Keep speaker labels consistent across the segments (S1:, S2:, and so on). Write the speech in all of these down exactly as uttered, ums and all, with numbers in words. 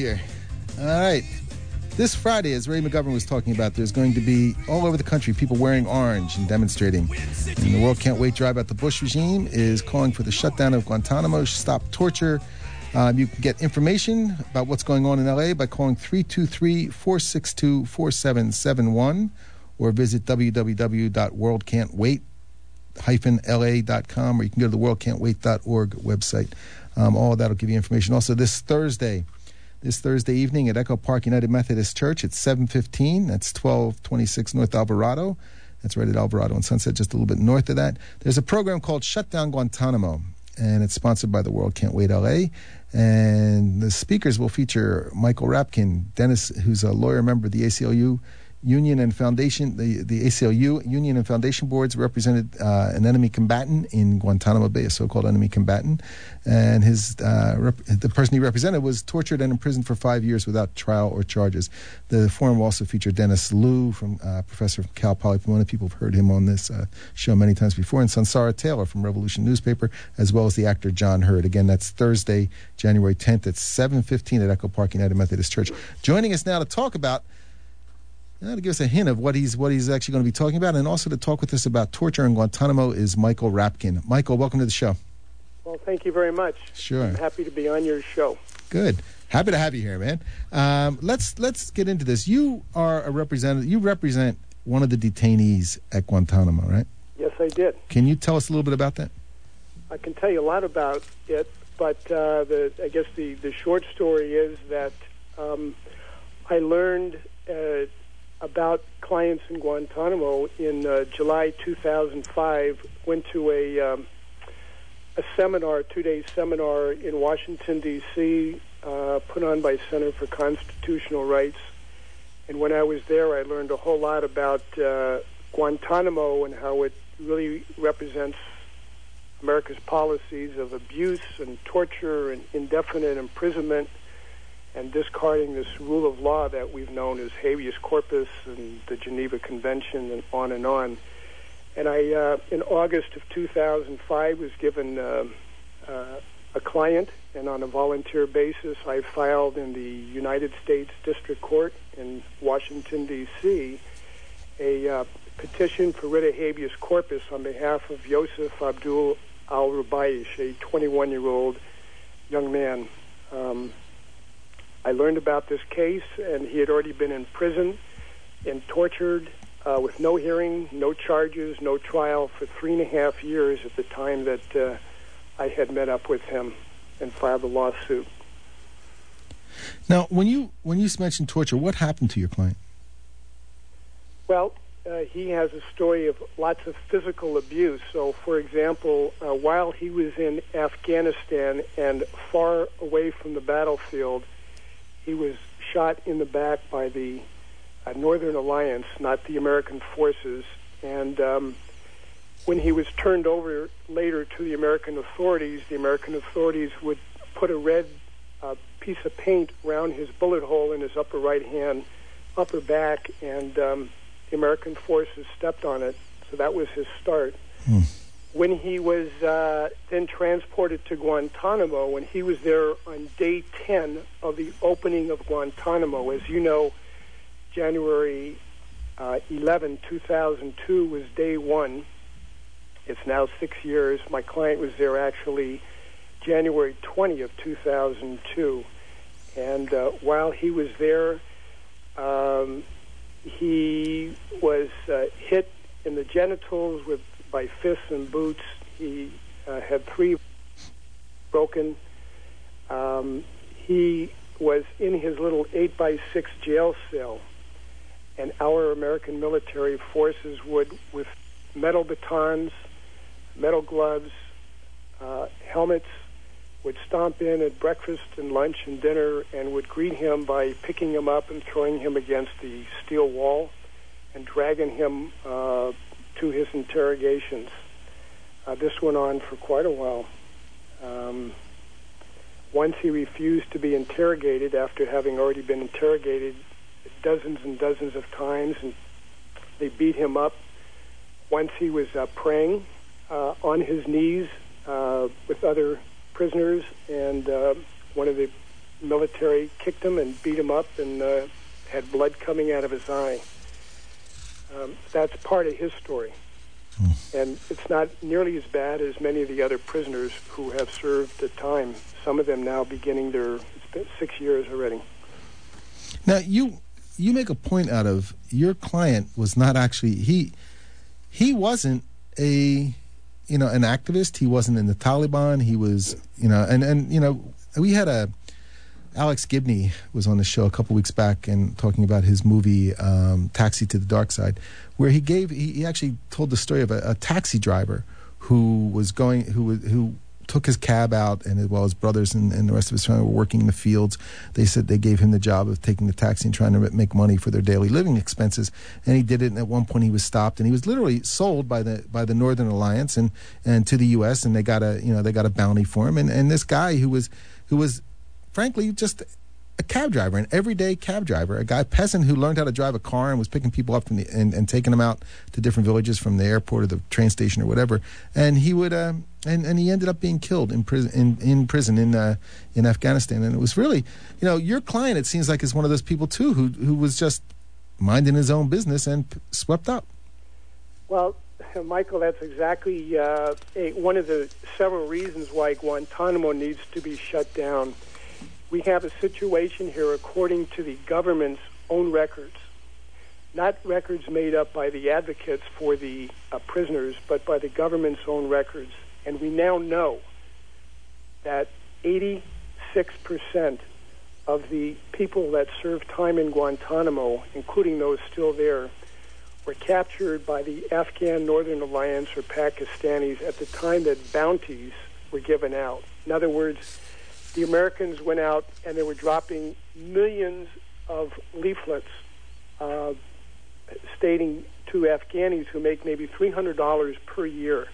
S1: here. All right. This Friday, as Ray McGovern was talking about, there's going to be all over the country people wearing orange and demonstrating. And the World Can't Wait drive out the Bush regime is calling for the shutdown of Guantanamo, stop torture. Um, you can get information about what's going on in L A by calling three two three, four six two, four seven seven one or visit w w w dot world can't wait dash l a dot com, or you can go to the world can't wait dot org website. Um, all of that will give you information. Also, this Thursday, this Thursday evening at Echo Park United Methodist Church at seven fifteen. That's twelve twenty-six North Alvarado. That's right at Alvarado and Sunset, just a little bit north of that. There's a program called Shut Down Guantanamo, and it's sponsored by the World Can't Wait L A. And the speakers will feature Michael Rapkin, Dennis, who's a lawyer member of the A C L U Union and Foundation. The, the A C L U Union and Foundation boards represented uh, an enemy combatant in Guantanamo Bay, a so-called enemy combatant. And his uh, rep- the person he represented was tortured and imprisoned for five years without trial or charges. The forum will also feature Dennis Liu, from uh, professor from Cal Poly Pomona. People have heard him on this uh, show many times before. And Sansara Taylor from Revolution Newspaper, as well as the actor John Hurd. Again, that's Thursday, January tenth at seven fifteen at Echo Park United Methodist Church. Joining us now to talk about Uh, to give us a hint of what he's what he's actually going to be talking about, and also to talk with us about torture in Guantanamo, is Michael Rapkin. Michael, welcome to the show.
S2: Well, thank you very much.
S1: Sure.
S2: I'm happy to be on your show.
S1: Good. Happy to have you here, man. Um, let's let's get into this. You are a representative. You represent one of the detainees at Guantanamo, right?
S2: Yes, I did.
S1: Can you tell us a little bit about that?
S2: I can tell you a lot about it, but uh, the I guess the, the short story is that um, I learned Uh, about clients in Guantanamo in uh, July two thousand five. Went to a um, a seminar, a two-day seminar in Washington, D C, uh, put on by Center for Constitutional Rights. And when I was there, I learned a whole lot about uh, Guantanamo and how it really represents America's policies of abuse and torture and indefinite imprisonment, and discarding this rule of law that we've known as habeas corpus and the Geneva Convention and on and on. And I, uh, in August of two thousand five, was given uh, uh, a client, and on a volunteer basis, I filed in the United States District Court in Washington, D C, a uh, petition for writ of habeas corpus on behalf of Yosef Abdul al-Rubaysh, a twenty-one-year-old young man. Um, I learned about this case, and he had already been in prison and tortured uh, with no hearing, no charges, no trial for three and a half years at the time that uh, I had met up with him and filed a lawsuit.
S1: Now, when you when you mentioned torture, what happened to your client?
S2: Well, uh, he has a story of lots of physical abuse. So, for example, uh, while he was in Afghanistan and far away from the battlefield, he was shot in the back by the uh, Northern Alliance, not the American forces. And um, when he was turned over later to the American authorities, the American authorities would put a red uh, piece of paint around his bullet hole in his upper right hand, upper back, and um, the American forces stepped on it. So that was his start. Hmm. When he was uh, then transported to Guantanamo, when he was there on day ten of the opening of Guantanamo, as you know, January uh, eleventh, two thousand two was day one. It's now six years. My client was there actually January twentieth, two thousand two. And uh, while he was there, um, he was uh, hit in the genitals with by fists and boots. He uh, had three broken. Um, he was in his little eight by six jail cell, and our American military forces would, with metal batons, metal gloves, uh, helmets, would stomp in at breakfast and lunch and dinner and would greet him by picking him up and throwing him against the steel wall and dragging him uh, to his interrogations. Uh, this went on for quite a while. Um, once he refused to be interrogated after having already been interrogated dozens and dozens of times, and they beat him up. Once he was uh, praying uh, on his knees uh, with other prisoners, and uh, one of the military kicked him and beat him up and uh, had blood coming out of his eye. Um, that's part of his story. Mm. And it's not nearly as bad as many of the other prisoners who have served the time. Some of them now beginning their, it's been six years already.
S1: Now, you you make a point out of your client was not actually, he he wasn't a, you know, an activist. He wasn't in the Taliban. He was, you know, and, and you know, we had a, Alex Gibney was on the show a couple weeks back and talking about his movie um, Taxi to the Dark Side, where he gave he, he actually told the story of a, a taxi driver who was going who who took his cab out, and as well his brothers and, and the rest of his family were working in the fields. They said they gave him the job of taking the taxi and trying to make money for their daily living expenses, and he did it. And at one point he was stopped, and he was literally sold by the by the Northern Alliance and, and to the U S, and they got a you know they got a bounty for him. And, and this guy who was who was frankly just a cab driver, an everyday cab driver, a guy, peasant who learned how to drive a car and was picking people up from the, and, and taking them out to different villages from the airport or the train station or whatever. And he would, uh, and, and he ended up being killed in prison in, in prison in uh, in Afghanistan. And it was really, you know, your client, it seems like, is one of those people too who who was just minding his own business and p- swept up.
S2: Well, Michael, that's exactly uh, a, one of the several reasons why Guantanamo needs to be shut down. We have a situation here, according to the government's own records, not records made up by the advocates for the uh, prisoners, but by the government's own records. And we now know that eighty-six percent of the people that served time in Guantanamo, including those still there, were captured by the Afghan Northern Alliance or Pakistanis at the time that bounties were given out. In other words, the Americans went out and they were dropping millions of leaflets uh, stating to Afghanis who make maybe three hundred dollars per year,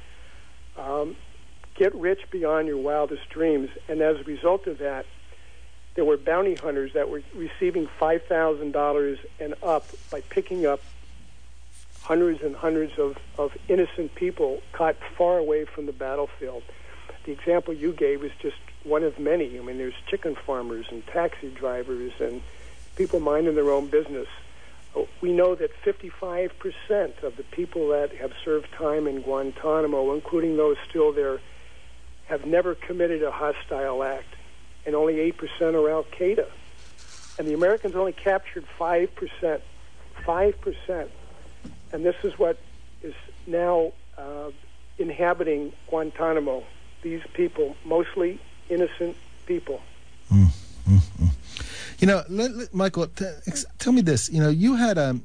S2: um, get rich beyond your wildest dreams. And as a result of that, there were bounty hunters that were receiving five thousand dollars and up by picking up hundreds and hundreds of, of innocent people caught far away from the battlefield. The example you gave is just one of many. I mean, there's chicken farmers and taxi drivers and people minding their own business. We know that fifty-five percent of the people that have served time in Guantanamo, including those still there, have never committed a hostile act, and only eight percent are Al-Qaeda. And the Americans only captured five percent. five percent. And this is what is now uh, inhabiting Guantanamo. These people, mostly innocent people.
S1: Mm, mm, mm. You know, let, let, Michael, t- ex- tell me this. You know, you had um,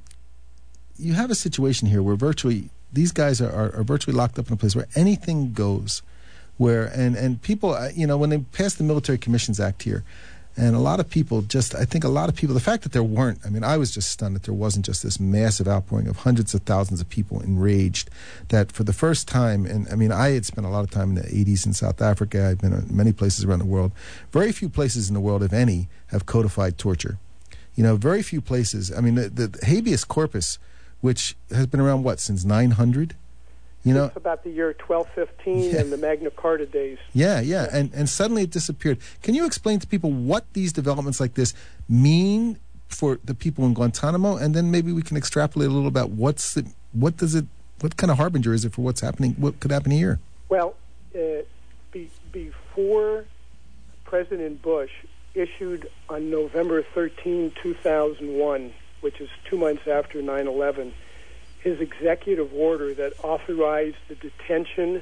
S1: you have a situation here where virtually these guys are, are, are virtually locked up in a place where anything goes. Where and and people, uh, you know, when they passed the Military Commissions Act here, and a lot of people just, I think a lot of people, the fact that there weren't, I mean, I was just stunned that there wasn't just this massive outpouring of hundreds of thousands of people enraged that for the first time, and I mean, I had spent a lot of time in the eighties in South Africa. I've been in many places around the world. Very few places in the world, if any, have codified torture. You know, very few places. I mean, the, the habeas corpus, which has been around, what, since nine hundred? You know,
S2: it's about the year twelve fifteen yeah. and the Magna Carta days.
S1: Yeah, yeah, and and suddenly it disappeared. Can you explain to people what these developments like this mean for the people in Guantanamo, and then maybe we can extrapolate a little about what's it, what does it, what kind of harbinger is it for what's happening, what could happen here?
S2: Well, uh, be, before President Bush issued on November thirteenth, two thousand one, which is two months after nine eleven. His executive order that authorized the detention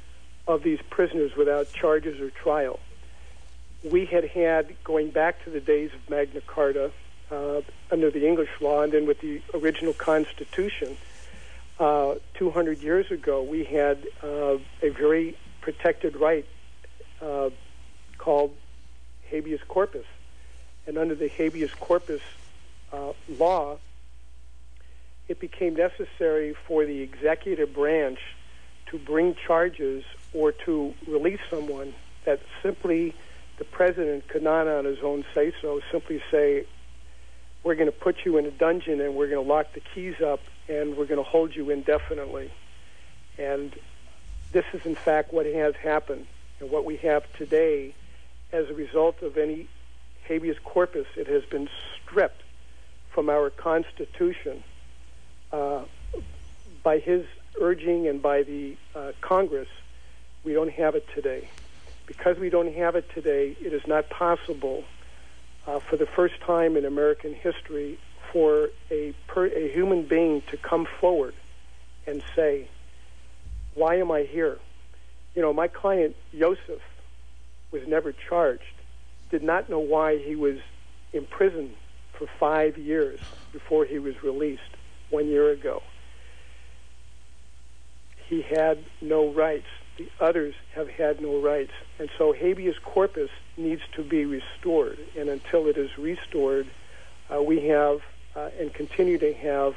S2: of these prisoners without charges or trial. We had had, going back to the days of Magna Carta, uh, under the English law, and then with the original Constitution, uh, two hundred years ago, we had uh, a very protected right uh, called habeas corpus. And under the habeas corpus uh, law, it became necessary for the executive branch to bring charges or to release someone that simply the president could not on his own say so, simply say, we're going to put you in a dungeon and we're going to lock the keys up and we're going to hold you indefinitely. And this is in fact what has happened. And what we have today as a result of any habeas corpus. It has been stripped from our Constitution uh, by his urging and by the uh, Congress. We don't have it today. Because we don't have it today, it is not possible uh, for the first time in American history for a, per, a human being to come forward and say, why am I here? You know, my client, Yosef, was never charged, did not know why he was in prison for five years before he was released one year ago. He had no rights. The others have had no rights. And so habeas corpus needs to be restored. And until it is restored, uh, we have uh, and continue to have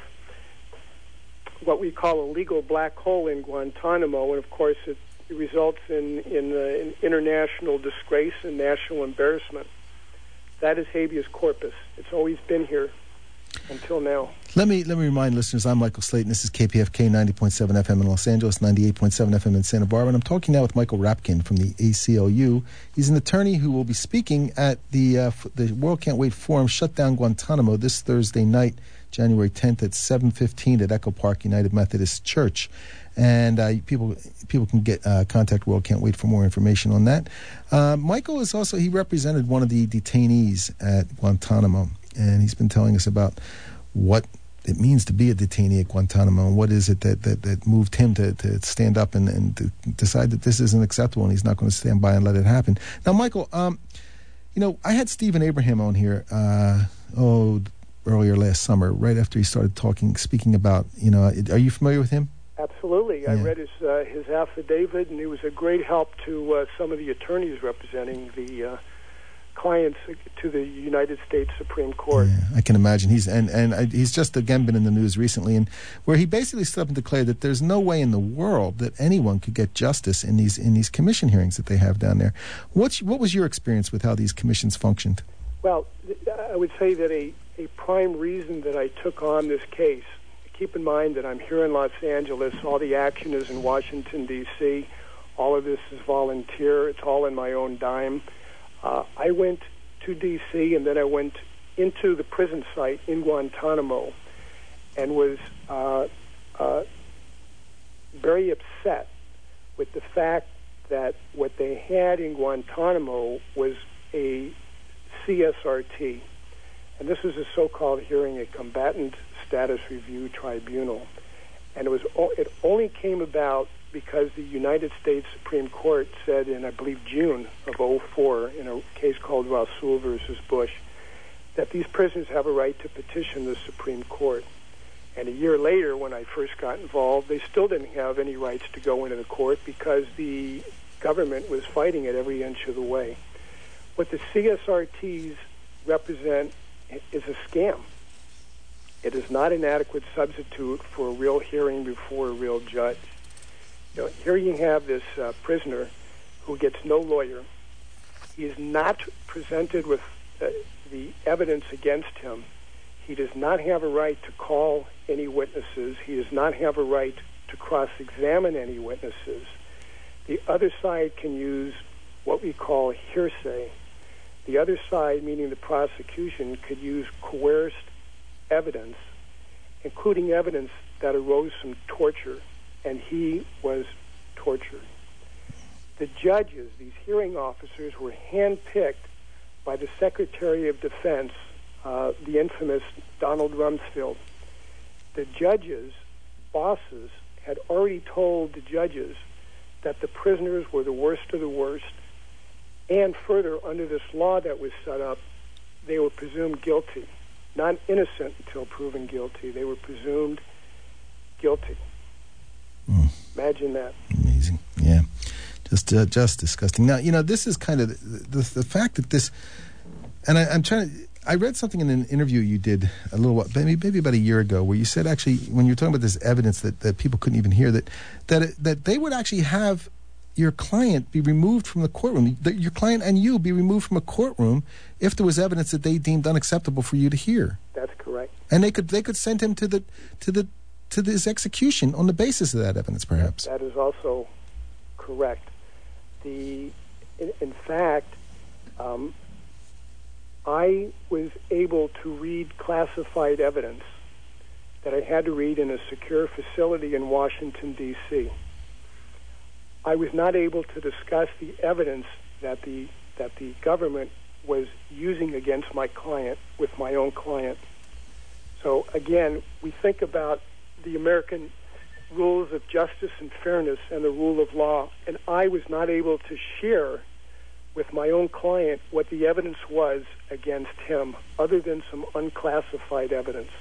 S2: what we call a legal black hole in Guantanamo. And, of course, it, it results in, in, uh, in international disgrace and national embarrassment. That is habeas corpus. It's always been here until now.
S1: Let me let me remind listeners, I'm Michael Slayton. This is K P F K ninety point seven F M in Los Angeles, ninety-eight point seven F M in Santa Barbara. And I'm talking now with Michael Rapkin from the A C L U. He's an attorney who will be speaking at the uh, the World Can't Wait Forum, Shut Down Guantanamo, this Thursday night, January tenth at seven fifteen at Echo Park United Methodist Church. And uh, people people can get uh, contact World Can't Wait for more information on that. Uh, Michael is also, he represented one of the detainees at Guantanamo, and he's been telling us about what it means to be a detainee at Guantanamo, and what is it that, that, that moved him to, to stand up and, and to decide that this isn't acceptable and he's not going to stand by and let it happen. Now, Michael, um, you know, I had Stephen Abraham on here, uh, oh, earlier last summer, right after he started talking, speaking about, you know, are you familiar with him?
S2: Absolutely. I
S1: Yeah.
S2: read his uh, his affidavit, and he was a great help to uh, some of the attorneys representing the uh, clients to the United States Supreme Court.
S1: Yeah, I can imagine. He's and and I, he's just again been in the news recently, and where he basically stood up and declared that there's no way in the world that anyone could get justice in these in these commission hearings that they have down there. What's what was your experience with how these commissions functioned?
S2: Well, I would say that a, a prime reason that I took on this case, keep in mind that I'm here in Los Angeles, all the action is in Washington, D C, all of this is volunteer, it's all in my own dime. Uh, I went to D C and then I went into the prison site in Guantanamo and was uh, uh, very upset with the fact that what they had in Guantanamo was a C S R T. And this is a so-called hearing, a combatant status review tribunal. And it was it only came about because the United States Supreme Court said in, I believe, June of oh four, in a case called Rasul versus Bush, that these prisoners have a right to petition the Supreme Court. And a year later, when I first got involved, they still didn't have any rights to go into the court because the government was fighting it every inch of the way. What the C S R Ts represent is a scam. It is not an adequate substitute for a real hearing before a real judge. You know, here you have this uh, prisoner who gets no lawyer. He is not presented with uh, the evidence against him. He does not have a right to call any witnesses. He does not have a right to cross-examine any witnesses. The other side can use what we call hearsay. The other side, meaning the prosecution, could use coerced evidence, including evidence that arose from torture, and he was tortured. The judges, these hearing officers, were handpicked by the Secretary of Defense, uh, the infamous Donald Rumsfeld. The judges' bosses had already told the judges that the prisoners were the worst of the worst, and further, under this law that was set up, they were presumed guilty. Not innocent until proven guilty. They were presumed guilty.
S1: Mm.
S2: Imagine that.
S1: Amazing. Yeah. Just uh, just disgusting. Now, you know, this is kind of the, the, the fact that this, and I, I'm trying to, I read something in an interview you did a little while, maybe, maybe about a year ago, where you said actually, when you were talking about this evidence that, that people couldn't even hear, that, that, it, that they would actually have your client be removed from the courtroom, that your client and you be removed from a courtroom if there was evidence that they deemed unacceptable for you to hear.
S2: That's correct.
S1: And they could they could send him to the to the to this execution on the basis of that evidence, perhaps.
S2: That is also correct. The in, in fact, um, I was able to read classified evidence that I had to read in a secure facility in Washington, D C I was not able to discuss the evidence that the that the government was using against my client with my own client. So again, we think about the American rules of justice and fairness and the rule of law, and I was not able to share with my own client what the evidence was against him, other than some unclassified evidence.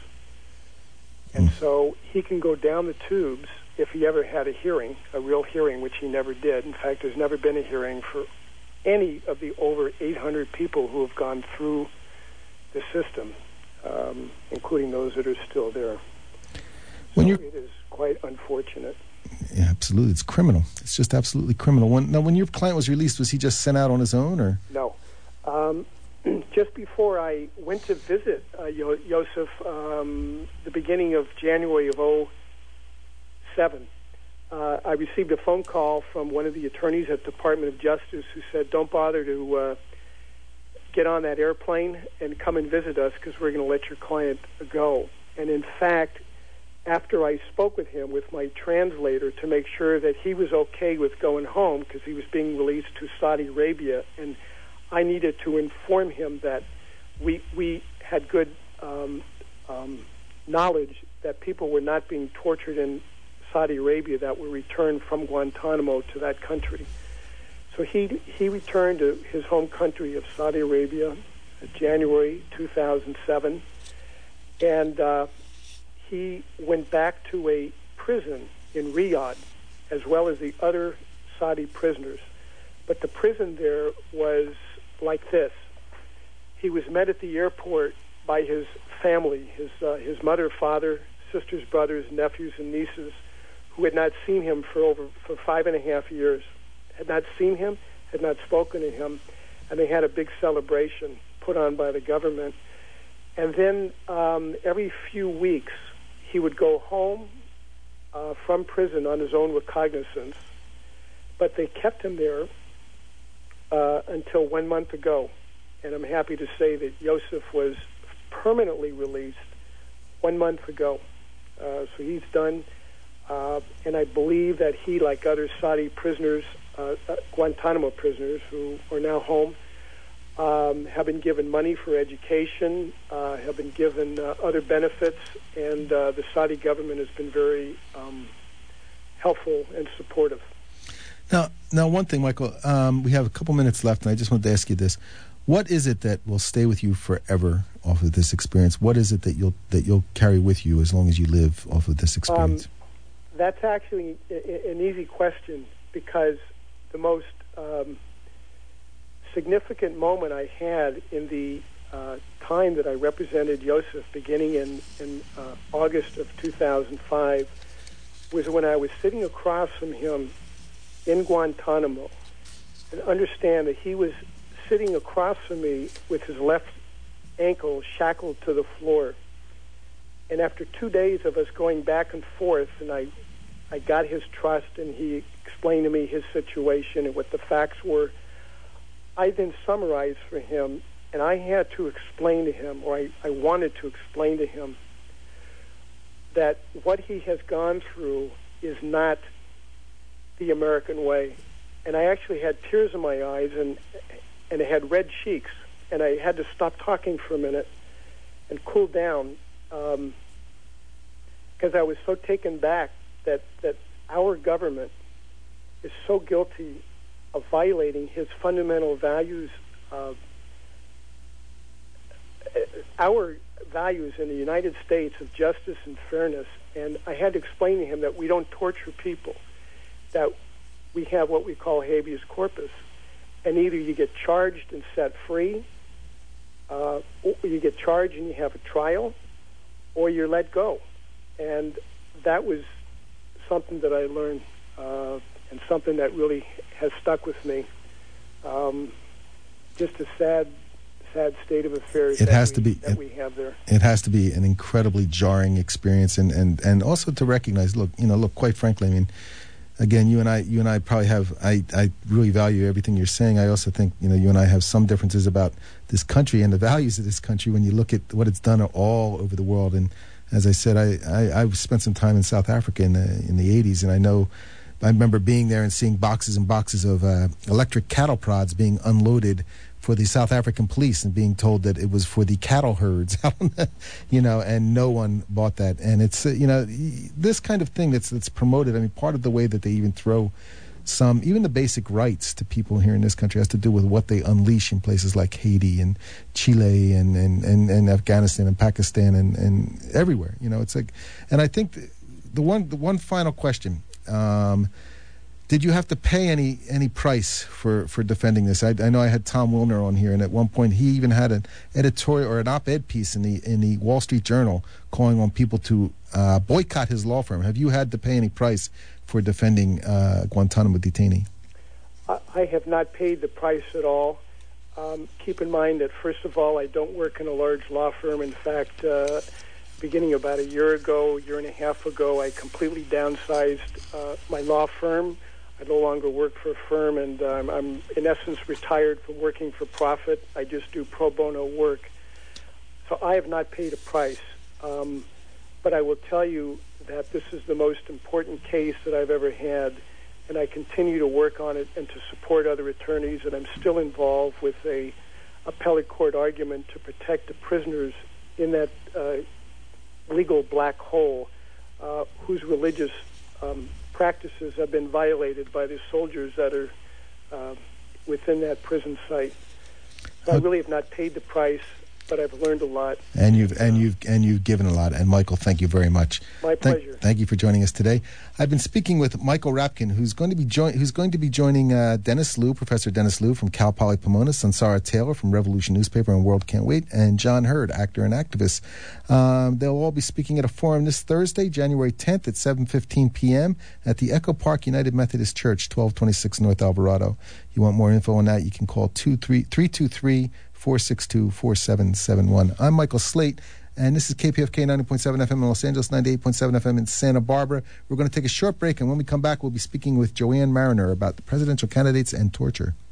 S2: And so he can go down the tubes if he ever had a hearing, a real hearing, which he never did. In fact, there's never been a hearing for any of the over eight hundred people who have gone through the system, um, including those that are still there.
S1: When
S2: so
S1: you're...
S2: it is quite unfortunate.
S1: Yeah, absolutely. It's criminal. It's just absolutely criminal. When, now, when your client was released, was he just sent out on his own, or?
S2: No. Um, just before I went to visit uh, Yo- Yosef, um, the beginning of January of oh seven, uh, I received a phone call from one of the attorneys at the Department of Justice who said, don't bother to uh, get on that airplane and come and visit us because we're going to let your client go. And in fact, after I spoke with him with my translator to make sure that he was okay with going home because he was being released to Saudi Arabia, and I needed to inform him that we we had good um, um, knowledge that people were not being tortured in Saudi Arabia that were returned from Guantanamo to that country. So he he returned to his home country of Saudi Arabia in January two thousand seven, and uh, he went back to a prison in Riyadh, as well as the other Saudi prisoners. But the prison there was like this. He was met at the airport by his family, his uh, his mother, father, sisters, brothers, nephews, and nieces, who had not seen him for over for five and a half years, had not seen him, had not spoken to him, and they had a big celebration put on by the government. And then um, every few weeks, he would go home uh, from prison on his own recognizance, but they kept him there uh, until one month ago. And I'm happy to say that Yosef was permanently released one month ago. Uh, so he's done, uh, and I believe that he, like other Saudi prisoners, uh, uh, Guantanamo prisoners who are now home, um, have been given money for education, uh, have been given uh, other benefits, and uh, the Saudi government has been very um, helpful and supportive.
S1: Now, now, one thing, Michael, um, we have a couple minutes left, and I just wanted to ask you this: what is it that will stay with you forever off of this experience? What is it that you'll that you'll carry with you as long as you live off of this experience?
S2: Um, that's actually a, an easy question, because the most um, significant moment I had in the uh, time that I represented Yosef, beginning in, in uh, August of two thousand five, was when I was sitting across from him in Guantanamo. And understand that he was sitting across from me with his left ankle shackled to the floor. And after two days of us going back and forth, and I, I got his trust, and he explained to me his situation and what the facts were, I then summarized for him, and I had to explain to him, or I, I wanted to explain to him, that what he has gone through is not the American way. And I actually had tears in my eyes, and and I had red cheeks, and I had to stop talking for a minute and cool down, um, because I was so taken back that, that our government is so guilty of violating his fundamental values, uh, our values in the United States of justice and fairness. And I had to explain to him that we don't torture people, that we have what we call habeas corpus. And either you get charged and set free, uh, or you get charged and you have a trial, or you're let go. And that was something that I learned, uh, and something that really has stuck with me. Um, just a sad, sad state of affairs.
S1: It
S2: that
S1: has
S2: we,
S1: to be
S2: that
S1: it,
S2: we have there.
S1: It has to be an incredibly jarring experience, and, and, and also to recognize. Look, you know, look. Quite frankly, I mean, again, you and I, you and I probably have. I, I really value everything you're saying. I also think, you know, you and I have some differences about this country and the values of this country when you look at what it's done all over the world. And as I said, I, I I've spent some time in South Africa in the in the eighties, and I know. I remember being there and seeing boxes and boxes of uh, electric cattle prods being unloaded for the South African police and being told that it was for the cattle herds, you know, and no one bought that. And it's, uh, you know, this kind of thing that's that's promoted. I mean, part of the way that they even throw some, even the basic rights to people here in this country has to do with what they unleash in places like Haiti and Chile and, and, and, and Afghanistan and Pakistan and, and everywhere. You know, it's like, and I think the, the one the one final question. Um, did you have to pay any any price for, for defending this? I, I know I had Tom Wilner on here, and at one point he even had an editorial or an op-ed piece in the in the Wall Street Journal calling on people to uh, boycott his law firm. Have you had to pay any price for defending uh, Guantanamo detainee?
S2: I have not paid the price at all. Um, keep in mind that, first of all, I don't work in a large law firm. In fact, uh, beginning about a year ago, year and a half ago, I completely downsized uh, my law firm. I no longer work for a firm, and um, I'm, in essence, retired from working for profit. I just do pro bono work. So I have not paid a price. Um, but I will tell you that this is the most important case that I've ever had, and I continue to work on it and to support other attorneys, and I'm still involved with a appellate court argument to protect the prisoners in that uh, legal black hole uh, whose religious um, practices have been violated by the soldiers that are uh, within that prison site. So I really have not paid the price, but I've learned a lot.
S1: And you've and you've and you've given a lot. And Michael, thank you very much.
S2: My
S1: thank,
S2: pleasure.
S1: Thank you for joining us today. I've been speaking with Michael Rapkin, who's going to be join, who's going to be joining uh, Dennis Liu, Professor Dennis Liu from Cal Poly Pomona, Sansara Taylor from Revolution Newspaper and World Can't Wait, and John Hurd, actor and activist. Um, they'll all be speaking at a forum this Thursday, January tenth at seven fifteen p.m. at the Echo Park United Methodist Church, twelve twenty-six North Alvarado. You want more info on that, you can call two three three two three four six two four seven seven one. I'm Michael Slate, and this is K P F K ninety point seven F M in Los Angeles, ninety-eight point seven F M in Santa Barbara. We're going to take a short break, and when we come back, we'll be speaking with Joanne Mariner about the presidential candidates and torture.